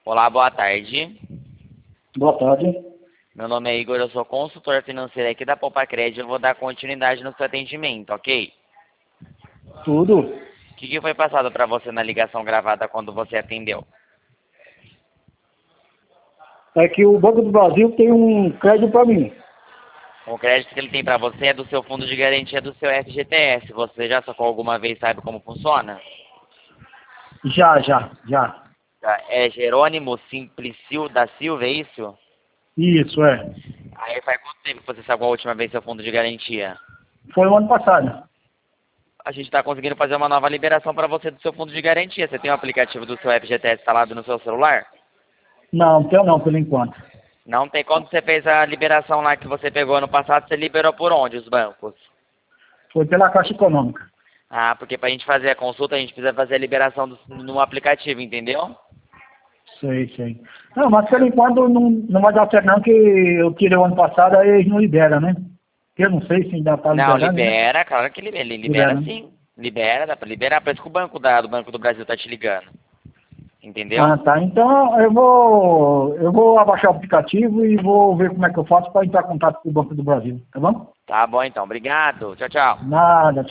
Olá, boa tarde. Boa tarde. Meu nome é Igor, eu sou consultor financeiro aqui da Poupa Crédito. Eu vou dar continuidade no seu atendimento, ok? Tudo? O que foi passado para você na ligação gravada quando você atendeu? É que o Banco do Brasil tem um crédito para mim. O crédito que ele tem para você é do seu fundo de garantia do seu FGTS. Você já sacou alguma vez, sabe como funciona? Já. É Jerônimo Simplicio da Silva, é isso? Isso, é. Aí faz quanto tempo que você sacou a última vez seu fundo de garantia? Foi o ano passado. A gente está conseguindo fazer uma nova liberação para você do seu fundo de garantia. Você tem o aplicativo do seu FGTS instalado no seu celular? Não tenho não, por enquanto. Não tem. Quando você fez a liberação lá que você pegou ano passado, você liberou por onde os bancos? Foi pela Caixa Econômica. Ah, porque para a gente fazer a consulta, a gente precisa fazer a liberação no aplicativo, entendeu? Sei. Não, mas por enquanto não vai dar certo não, que eu tirei o ano passado, aí eles não liberam, né? Eu não sei se ainda está Não, liberando, né? libera, claro que libera. Ele libera sim. Libera, dá para liberar. Parece que o banco do Banco do Brasil tá te ligando. Entendeu? Ah, tá. Então eu vou abaixar o aplicativo e vou ver como é que eu faço para entrar em contato com o Banco do Brasil, tá bom? Tá bom então. Obrigado. Tchau, tchau. Nada.